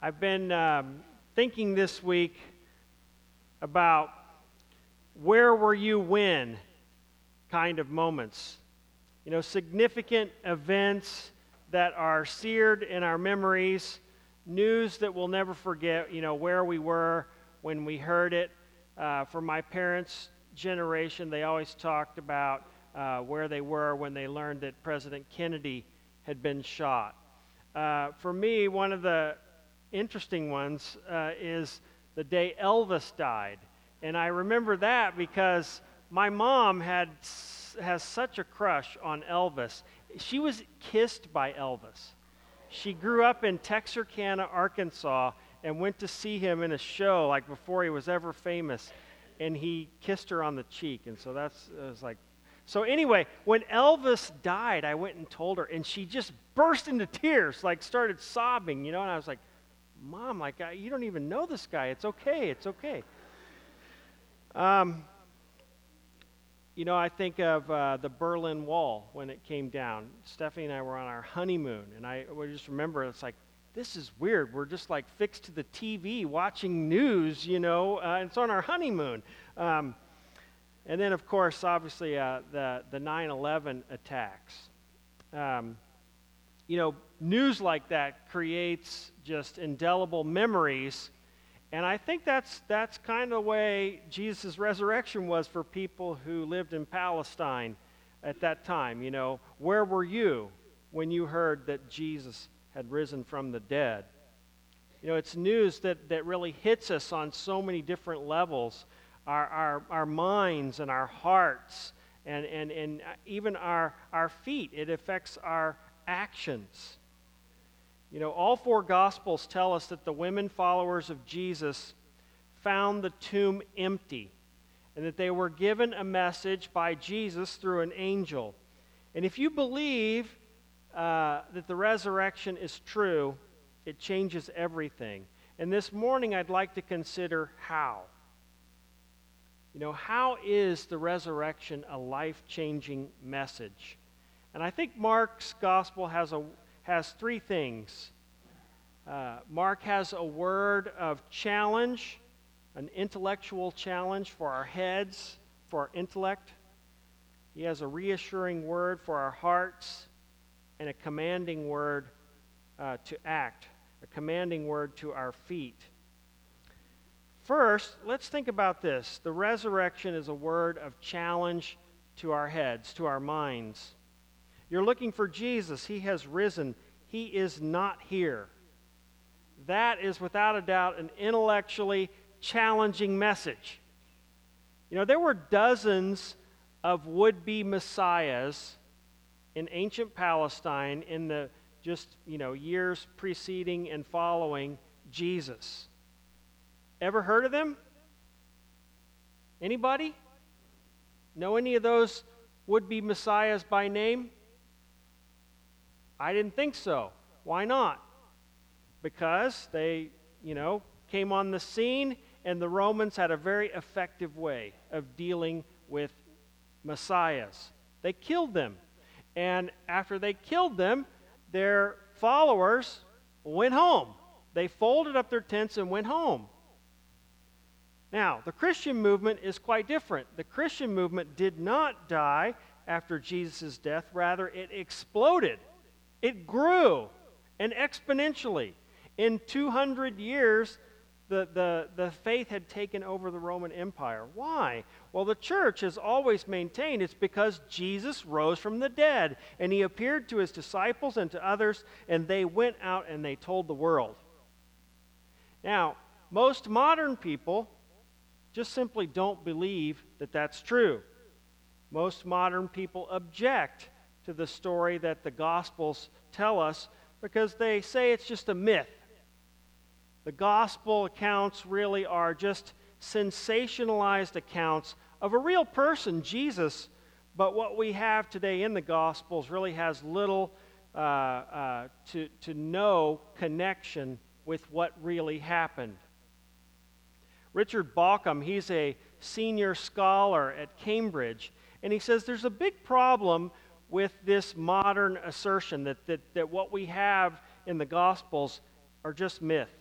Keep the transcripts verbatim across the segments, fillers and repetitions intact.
I've been um, thinking this week about where were you when kind of moments. You know, significant events that are seared in our memories, news that we'll never forget, you know, where we were when we heard it. Uh, for my parents' generation, they always talked about uh, where they were when they learned that President Kennedy had been shot. Uh, for me, one of the interesting ones uh, is the day Elvis died. And I remember that because my mom had has such a crush on Elvis. She was kissed by Elvis. She grew up in Texarkana, Arkansas, and went to see him in a show like before he was ever famous, and he kissed her on the cheek. And so that's it was like so anyway, when Elvis died, I went and told her, and she just burst into tears, like started sobbing, you know, and I was like, Mom, like, I, you don't even know this guy. It's okay. It's okay. Um, you know, I think of uh, the Berlin Wall when it came down. Stephanie and I were on our honeymoon, and I we just remember it's like, this is weird. We're just like fixed to the T V watching news, you know, uh, and it's on our honeymoon. Um, and then, of course, obviously, uh, the, the nine eleven attacks. Um, you know, news like that creates just indelible memories, and I think that's that's kind of the way Jesus' resurrection was for people who lived in Palestine at that time. You know, where were you when you heard that Jesus had risen from the dead? You know, it's news that, that really hits us on so many different levels, our our, our minds and our hearts, and, and, and even our, our feet. It affects our actions. You know, all four Gospels tell us that the women followers of Jesus found the tomb empty and that they were given a message by Jesus through an angel. And if you believe uh, that the resurrection is true, it changes everything. And this morning I'd like to consider how. You know, how is the resurrection a life-changing message? And I think Mark's gospel has a has three things. Uh, Mark has a word of challenge, an intellectual challenge for our heads, for our intellect. He has a reassuring word for our hearts, and a commanding word uh, to act, a commanding word to our feet. First, let's think about this. The resurrection is a word of challenge to our heads, to our minds. You're looking for Jesus. He has risen. He is not here. That is without a doubt an intellectually challenging message. You know, there were dozens of would-be messiahs in ancient Palestine in the just, you know, years preceding and following Jesus. Ever heard of them? Anybody? Know any of those would-be messiahs by name? I didn't think so. Why not? Because they, you know, came on the scene, and the Romans had a very effective way of dealing with messiahs. They killed them. And after they killed them, their followers went home. They folded up their tents and went home. Now, the Christian movement is quite different. The Christian movement did not die after Jesus' death. Rather, it exploded. It grew, and exponentially. In two hundred years, the, the, the faith had taken over the Roman Empire. Why? Well, the church has always maintained it's because Jesus rose from the dead, and he appeared to his disciples and to others, and they went out and they told the world. Now, most modern people just simply don't believe that that's true. Most modern people object to the story that the Gospels tell us because they say it's just a myth. The Gospel accounts really are just sensationalized accounts of a real person, Jesus, but what we have today in the Gospels really has little uh, uh, to, to no connection with what really happened. Richard Bauckham, he's a senior scholar at Cambridge, and he says there's a big problem with this modern assertion that, that, that what we have in the Gospels are just myth.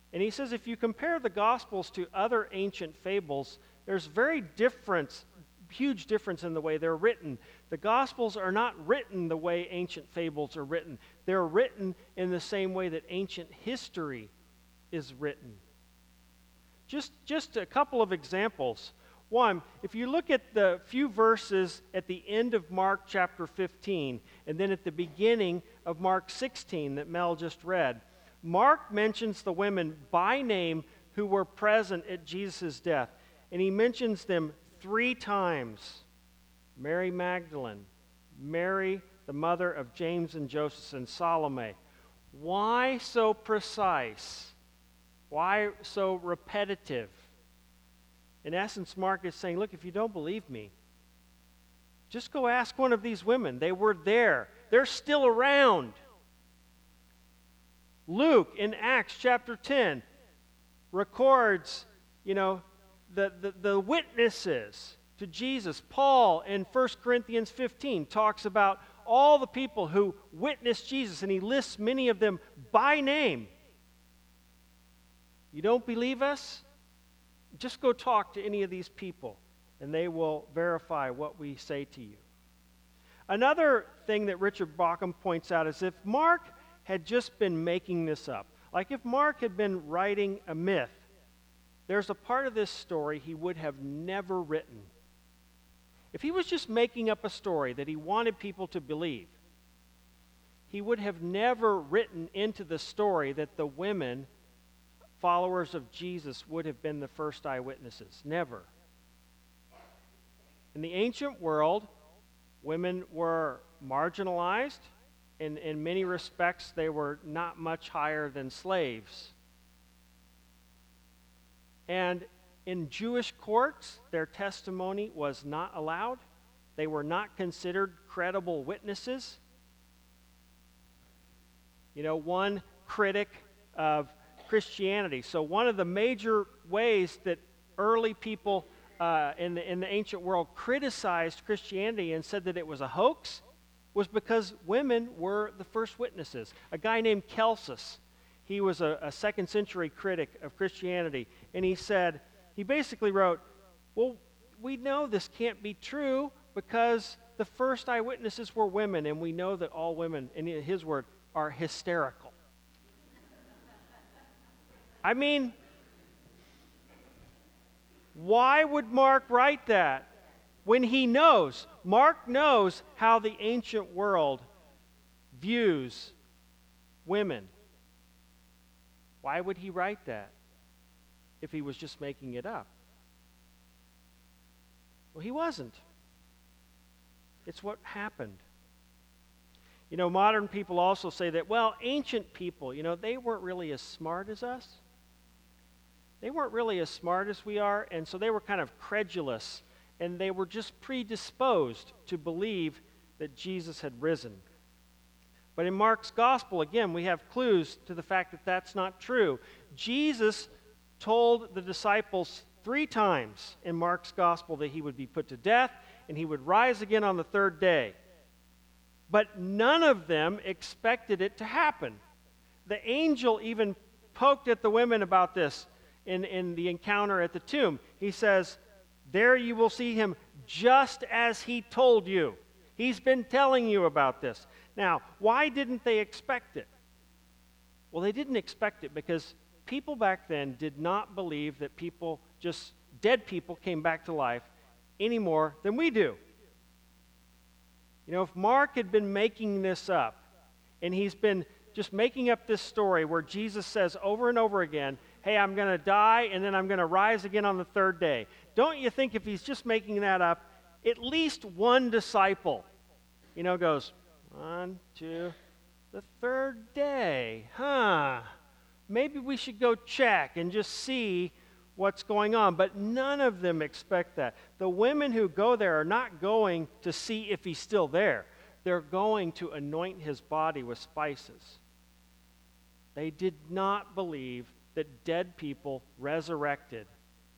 And he says if you compare the Gospels to other ancient fables, there's very difference, huge difference in the way they're written. The Gospels are not written the way ancient fables are written. They're written in the same way that ancient history is written. Just, just a couple of examples. One, if you look at the few verses at the end of Mark chapter fifteen, and then at the beginning of Mark sixteen that Mel just read, Mark mentions the women by name who were present at Jesus' death. And he mentions them three times. Mary Magdalene, Mary, the mother of James and Joseph, and Salome. Why so precise? Why so repetitive? In essence, Mark is saying, look, if you don't believe me, just go ask one of these women. They were there. They're still around. Luke, in Acts chapter ten, records, you know, the, the, the witnesses to Jesus. Paul, in First Corinthians fifteen, talks about all the people who witnessed Jesus, and he lists many of them by name. You don't believe us? Just go talk to any of these people, and they will verify what we say to you. Another thing that Richard Bauckham points out is if Mark had just been making this up, like if Mark had been writing a myth, there's a part of this story he would have never written. If he was just making up a story that he wanted people to believe, he would have never written into the story that the women, followers of Jesus, would have been the first eyewitnesses. Never. In the ancient world, women were marginalized. In, in many respects, they were not much higher than slaves. And in Jewish courts, their testimony was not allowed. They were not considered credible witnesses. You know, one critic of Christianity. So one of the major ways that early people uh, in, the, in the ancient world criticized Christianity and said that it was a hoax was because women were the first witnesses. A guy named Celsus, he was a, a second century critic of Christianity, and he said, he basically wrote, well, we know this can't be true because the first eyewitnesses were women, and we know that all women, in his word, are hysterical. I mean, why would Mark write that when he knows, Mark knows how the ancient world views women? Why would he write that if he was just making it up? Well, he wasn't. It's what happened. You know, modern people also say that, well, ancient people, you know, they weren't really as smart as us. They weren't really as smart as we are, and so they were kind of credulous, and they were just predisposed to believe that Jesus had risen. But in Mark's gospel, again, we have clues to the fact that that's not true. Jesus told the disciples three times in Mark's gospel that he would be put to death and he would rise again on the third day. But none of them expected it to happen. The angel even poked at the women about this in, in the encounter at the tomb. He says, there you will see him just as he told you. He's been telling you about this. Now, why didn't they expect it? Well, they didn't expect it because people back then did not believe that people, just dead people, came back to life any more than we do. You know, if Mark had been making this up, and he's been just making up this story where Jesus says over and over again, hey, I'm going to die, and then I'm going to rise again on the third day. Don't you think if he's just making that up, at least one disciple, you know, goes, one, two, the third day, huh? Maybe we should go check and just see what's going on. But none of them expect that. The women who go there are not going to see if he's still there. They're going to anoint his body with spices. They did not believe that dead people resurrected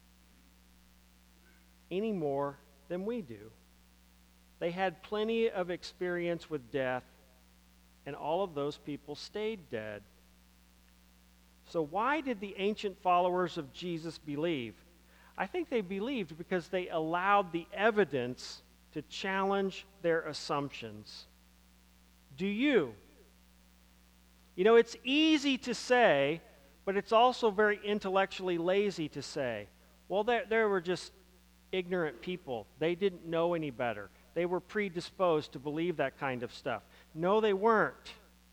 any more than we do. They had plenty of experience with death, and all of those people stayed dead. So why did the ancient followers of Jesus believe? I think they believed because they allowed the evidence to challenge their assumptions. Do you? You know, it's easy to say, but it's also very intellectually lazy to say, well, there, there were just ignorant people. They didn't know any better. They were predisposed to believe that kind of stuff. No, they weren't.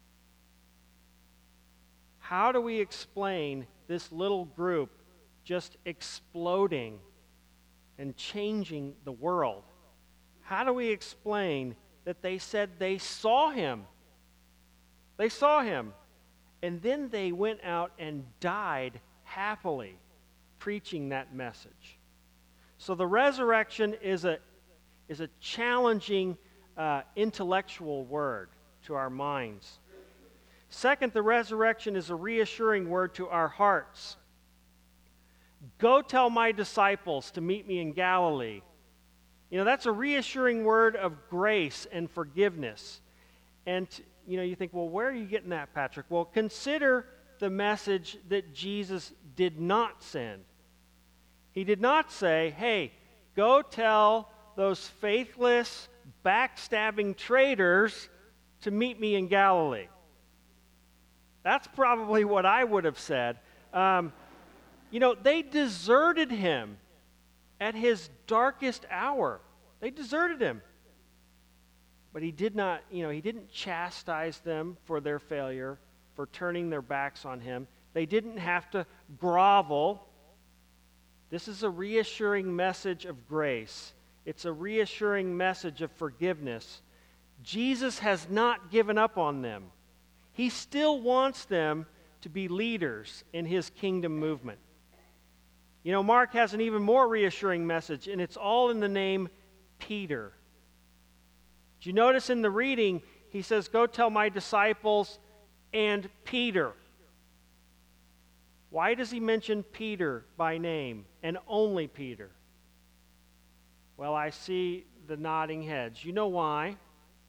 How do we explain this little group just exploding and changing the world? How do we explain that they said they saw him? They saw him. And then they went out and died happily preaching that message. So the resurrection is a, is a challenging uh, intellectual word to our minds. Second, the resurrection is a reassuring word to our hearts. Go tell my disciples to meet me in Galilee. You know, that's a reassuring word of grace and forgiveness. And, you know, you think, well, where are you getting that, Patrick? Well, consider the message that Jesus did not send. He did not say, hey, go tell those faithless, backstabbing traitors to meet me in Galilee. That's probably what I would have said. Um, you know, they deserted him at his darkest hour. They deserted him. But he did not, you know, he didn't chastise them for their failure, for turning their backs on him. They didn't have to grovel. This is a reassuring message of grace. It's a reassuring message of forgiveness. Jesus has not given up on them. He still wants them to be leaders in his kingdom movement. You know, Mark has an even more reassuring message, and it's all in the name Peter. Did you notice in the reading, he says, go tell my disciples and Peter. Why does he mention Peter by name and only Peter? Well, I see the nodding heads. You know why?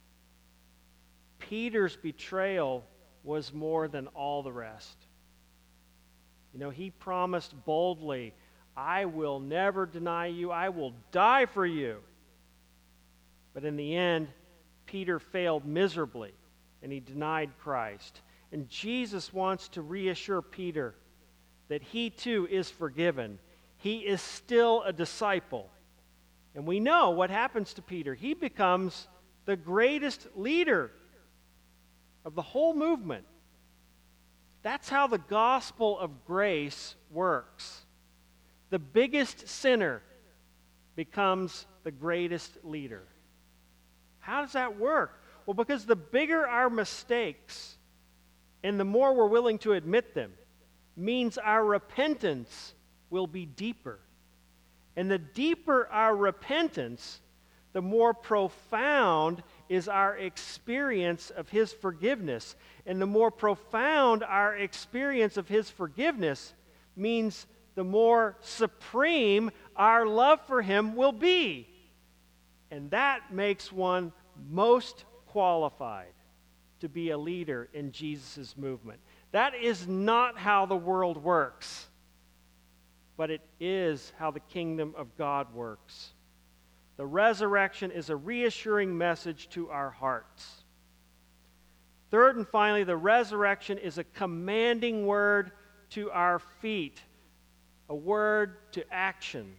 Peter's betrayal was more than all the rest. You know, he promised boldly, I will never deny you. I will die for you. But in the end, Peter failed miserably, and he denied Christ. And Jesus wants to reassure Peter that he too is forgiven. He is still a disciple. And we know what happens to Peter. He becomes the greatest leader of the whole movement. That's how the gospel of grace works. The biggest sinner becomes the greatest leader. How does that work? Well, because the bigger our mistakes and the more we're willing to admit them means our repentance will be deeper. And the deeper our repentance, the more profound is our experience of his forgiveness. And the more profound our experience of his forgiveness means the more supreme our love for him will be. And that makes one most qualified to be a leader in Jesus' movement. That is not how the world works, but it is how the kingdom of God works. The resurrection is a reassuring message to our hearts. Third and finally, the resurrection is a commanding word to our feet, a word to action.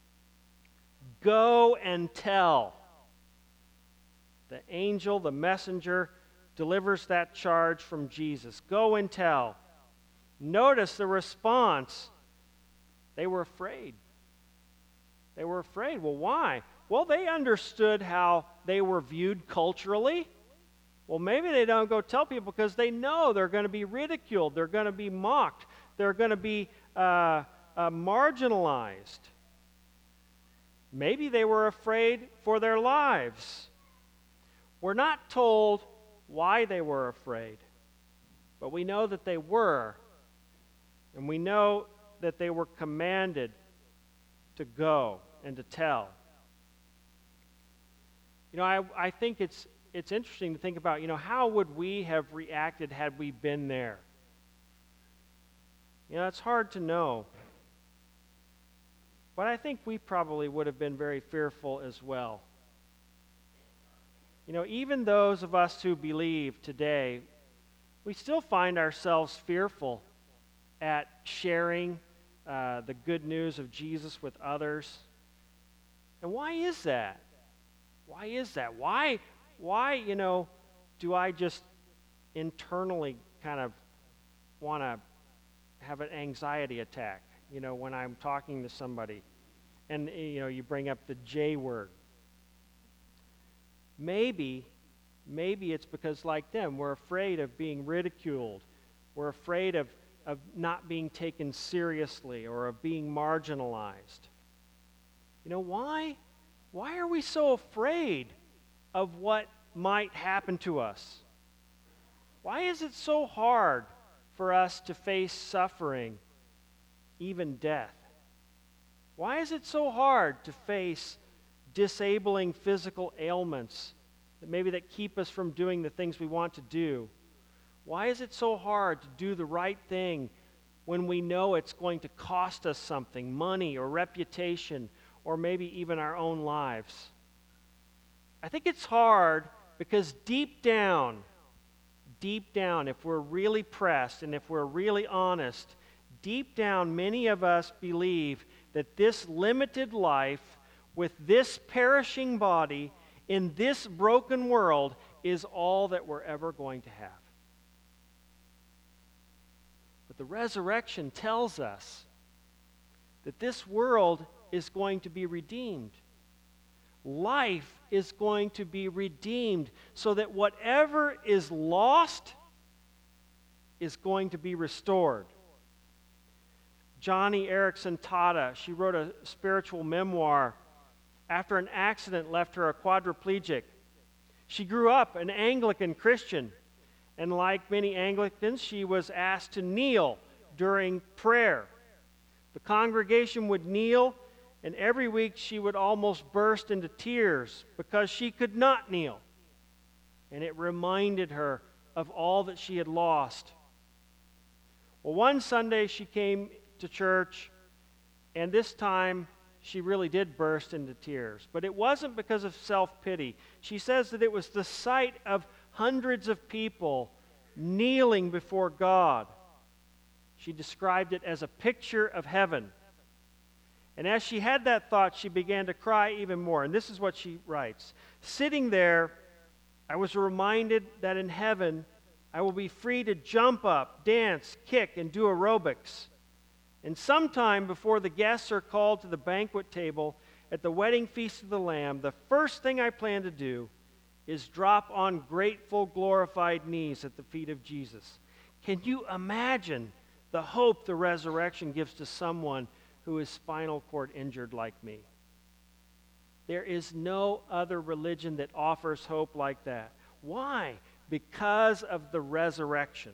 Go and tell. The angel, the messenger, delivers that charge from Jesus. Go and tell. Notice the response. They were afraid. They were afraid. Well, why? Well, they understood how they were viewed culturally. Well, maybe they don't go tell people because they know they're going to be ridiculed. They're going to be mocked. They're going to be uh, uh, marginalized. Maybe they were afraid for their lives. We're not told why they were afraid, but we know that they were, and we know that they were commanded to go and to tell. You know, I, I think it's it's interesting to think about, you know, how would we have reacted had we been there? You know, it's hard to know. But I think we probably would have been very fearful as well. You know, even those of us who believe today, we still find ourselves fearful at sharing uh, the good news of Jesus with others. And why is that? Why is that? Why, why, you know, do I just internally kind of want to have an anxiety attack, you know, when I'm talking to somebody? And, you know, you bring up the J word. Maybe, maybe it's because, like them, we're afraid of being ridiculed. We're afraid of, of not being taken seriously or of being marginalized. You know, why? Why are we so afraid of what might happen to us? Why is it so hard for us to face suffering, even death? Why is it so hard to face disabling physical ailments that maybe that keep us from doing the things we want to do? Why is it so hard to do the right thing when we know it's going to cost us something, money or reputation, or maybe even our own lives? I think it's hard because deep down, deep down, if we're really pressed and if we're really honest, deep down, many of us believe that this limited life with this perishing body in this broken world is all that we're ever going to have. But the resurrection tells us that this world is going to be redeemed. Life is going to be redeemed so that whatever is lost is going to be restored. Johnny Erickson Tada, she wrote a spiritual memoir after an accident left her a quadriplegic. She grew up an Anglican Christian, and like many Anglicans, she was asked to kneel during prayer. The congregation would kneel, and every week she would almost burst into tears because she could not kneel. And it reminded her of all that she had lost. Well, one Sunday she came to church, and this time she really did burst into tears. But it wasn't because of self-pity. She says that it was the sight of hundreds of people kneeling before God. She described it as a picture of heaven. And as she had that thought, she began to cry even more. And this is what she writes. Sitting there, I was reminded that in heaven, I will be free to jump up, dance, kick, and do aerobics. And sometime before the guests are called to the banquet table at the wedding feast of the Lamb, the first thing I plan to do is drop on grateful, glorified knees at the feet of Jesus. Can you imagine the hope the resurrection gives to someone who is spinal cord injured like me? There is no other religion that offers hope like that. Why? Because of the resurrection.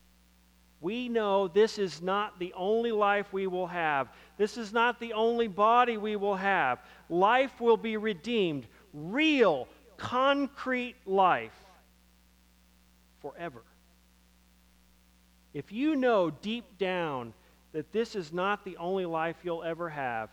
We know this is not the only life we will have. This is not the only body we will have. Life will be redeemed. Real, concrete life forever. If you know deep down that this is not the only life you'll ever have,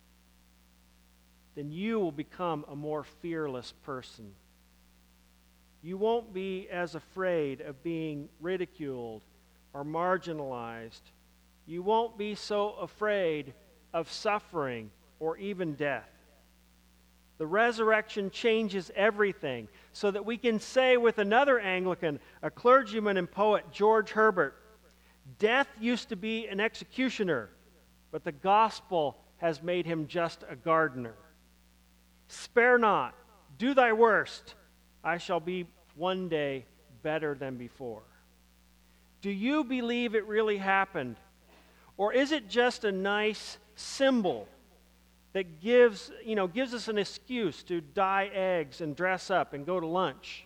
then you will become a more fearless person. You won't be as afraid of being ridiculed or marginalized. You won't be so afraid of suffering or even death. The resurrection changes everything so that we can say with another Anglican, a clergyman and poet, George Herbert, death used to be an executioner, but the gospel has made him just a gardener. Spare not, do thy worst, I shall be one day better than before. Do you believe it really happened? Or is it just a nice symbol that gives, you know, gives us an excuse to dye eggs and dress up and go to lunch?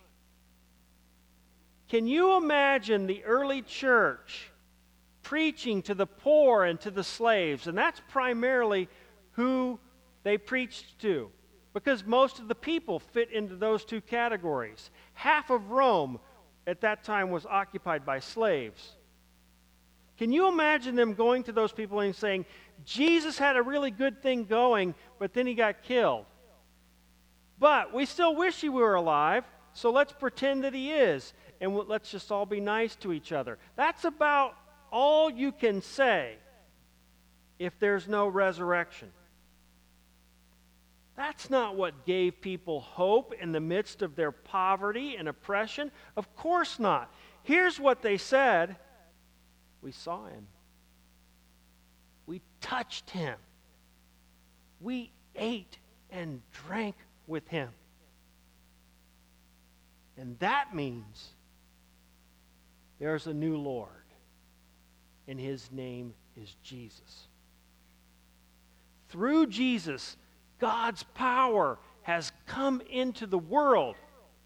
Can you imagine the early church preaching to the poor and to the slaves? And that's primarily who they preached to, because most of the people fit into those two categories. Half of Rome at that time was occupied by slaves. Can you imagine them going to those people and saying, Jesus had a really good thing going, but then he got killed. But we still wish he were alive, so let's pretend that he is, and let's just all be nice to each other. That's about all you can say if there's no resurrection. That's not what gave people hope in the midst of their poverty and oppression. Of course not. Here's what they said. We saw him. We touched him. We ate and drank with him. And that means there's a new Lord, and his name is Jesus. Through Jesus, God's power has come into the world.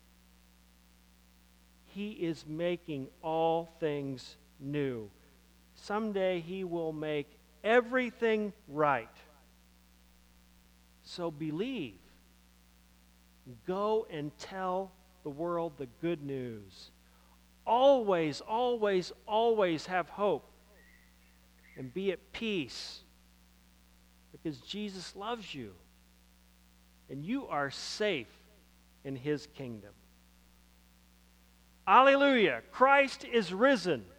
He is making all things new. Someday he will make everything right. So believe. Go and tell the world the good news. Always, always, always have hope. And be at peace. Because Jesus loves you. And you are safe in his kingdom. Alleluia! Christ is risen.